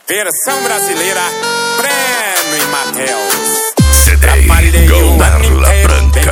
Versão brasileira, Breno e Matheus. CD Gola Branca.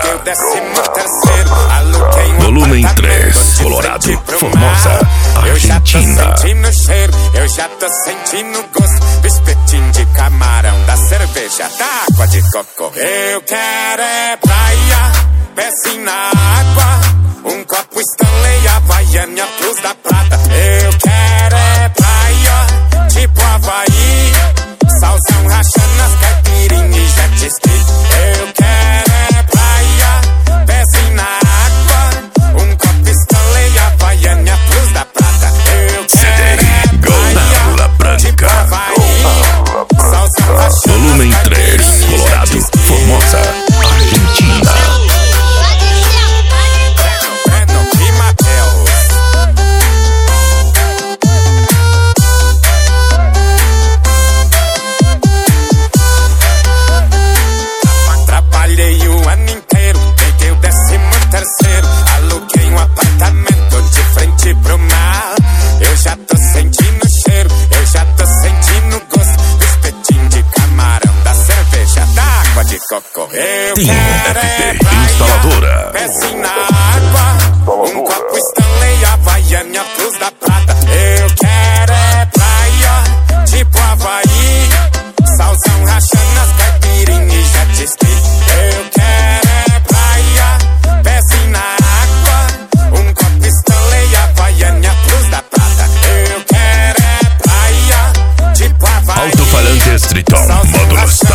Volume 3, Colorado, Formosa, Argentina. Eu já tô sentindo o cheiro, eu já tô sentindo o gosto. Espetinho de camarão, da cerveja, da água de coco. Eu quero é praia, pecinho na água, um copo Stanley, Havaiana, Plus da Prata. Eu quero é praia, tipo Havaí, salzão rachando as caipirinhas e jet ski. Eu quero é praia, pezinho na água, um copo Stanley, Havaiana, Plus da Prata. Eu quero é praia, tipo Havaí, salzão rachando Volume as 3, caipirinhas e Colorado, jet ski. Formosa, Argentina. Breno e Matheus. Trabalhei o ano inteiro, peguei o 13º, aluguei um apartamento de frente pro mar. Eu já tô sentindo o cheiro, eu já tô sentindo o gosto do espetinho de camarão, da cerveja, da água de coco. Eu Tem quero é FP praia, Instaladora. pezinho na água, um copo Stanley, Havaiana, Plus da Prata. Eu quero é praia, tipo Havaí, salzão rachando as caipirinhas e jet ski. Eu quero é praia, pezinho na água, um copo Stanley, Havaiana, Plus da Prata. Eu quero é praia, tipo Havaí, Alto-falantes Triton, salzão módulos